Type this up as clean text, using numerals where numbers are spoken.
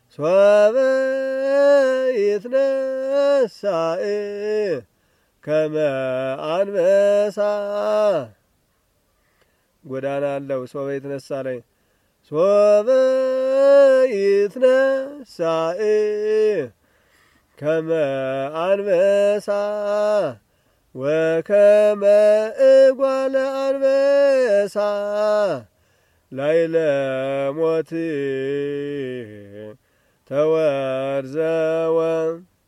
ሶበ ይትነሣእ ከመ አንበሳ ጎዳና አለው። ሶበ ይትነሣ ላይ ሶበ ይትነሣእ ከመ አንበሳ ወከመ እጓለ አንበሳ ላይለ ሞት ተወርዘወ